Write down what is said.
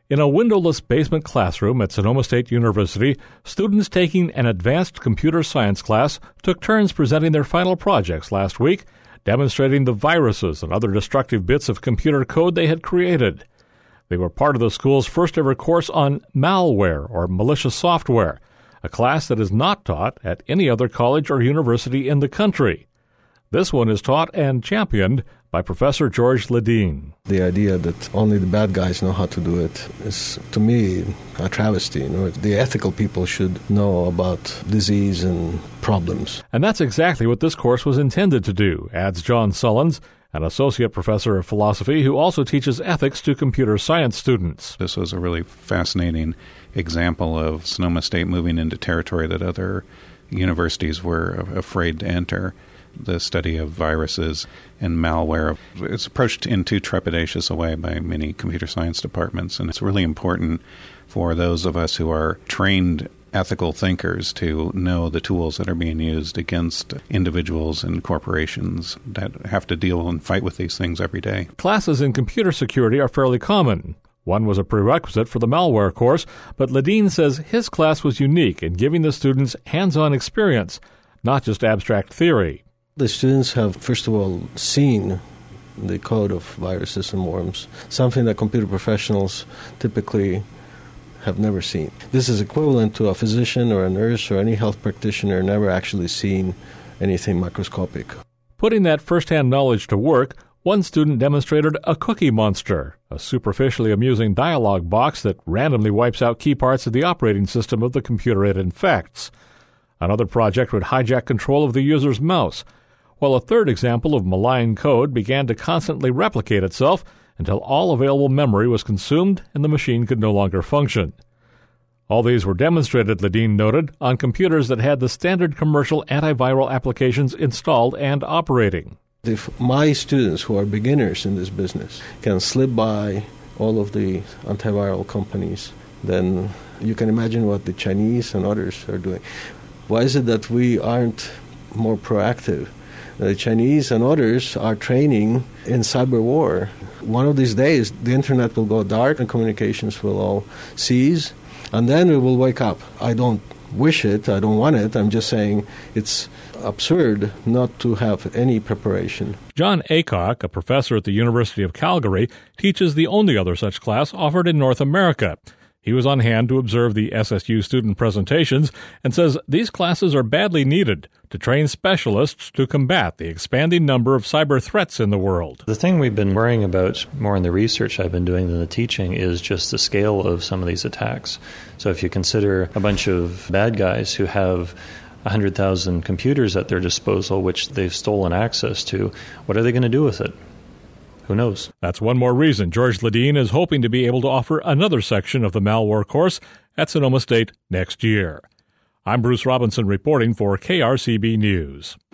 In a windowless basement classroom at Sonoma State University, students taking an advanced computer science class took turns presenting their final projects last week, demonstrating the viruses and other destructive bits of computer code they had created. They were part of the school's first-ever course on malware, or malicious software, a class that is not taught at any other college or university in the country. This one is taught and championed by Professor George Ledeen. The idea that only the bad guys know how to do it is, to me, a travesty. The ethical people should know about disease and problems. And that's exactly what this course was intended to do, adds John Sullins, an associate professor of philosophy who also teaches ethics to computer science students. This was a really fascinating example of Sonoma State moving into territory that other universities were afraid to enter. The study of viruses and malware is approached in too trepidatious a way by many computer science departments, and it's really important for those of us who are trained ethical thinkers to know the tools that are being used against individuals and corporations that have to deal and fight with these things every day. Classes in computer security are fairly common. One was a prerequisite for the malware course, but Ledeen says his class was unique in giving the students hands-on experience, not just abstract theory. The students have, first of all, seen the code of viruses and worms, something that computer professionals typically have never seen. This is equivalent to a physician or a nurse or any health practitioner never actually seen anything microscopic. Putting that first-hand knowledge to work, one student demonstrated a Cookie Monster, a superficially amusing dialog box that randomly wipes out key parts of the operating system of the computer it infects. Another project would hijack control of the user's mouse, while a third example of malign code began to constantly replicate itself until all available memory was consumed and the machine could no longer function. All these were demonstrated, Ledeen noted, on computers that had the standard commercial antiviral applications installed and operating. If my students who are beginners in this business can slip by all of the antiviral companies, then you can imagine what the Chinese and others are doing. Why is it that we aren't more proactive? The Chinese and others are training in cyber war. One of these days, the internet will go dark and communications will all cease, and then we will wake up. I don't wish it, I don't want it, I'm just saying it's absurd not to have any preparation. John Aycock, a professor at the University of Calgary, teaches the only other such class offered in North America. He was on hand to observe the SSU student presentations and says these classes are badly needed to train specialists to combat the expanding number of cyber threats in the world. The thing we've been worrying about more in the research I've been doing than the teaching is just the scale of some of these attacks. So if you consider a bunch of bad guys who have 100,000 computers at their disposal, which they've stolen access to, what are they going to do with it? Who knows? That's one more reason George Ledeen is hoping to be able to offer another section of the malware course at Sonoma State next year. I'm Bruce Robinson reporting for KRCB News.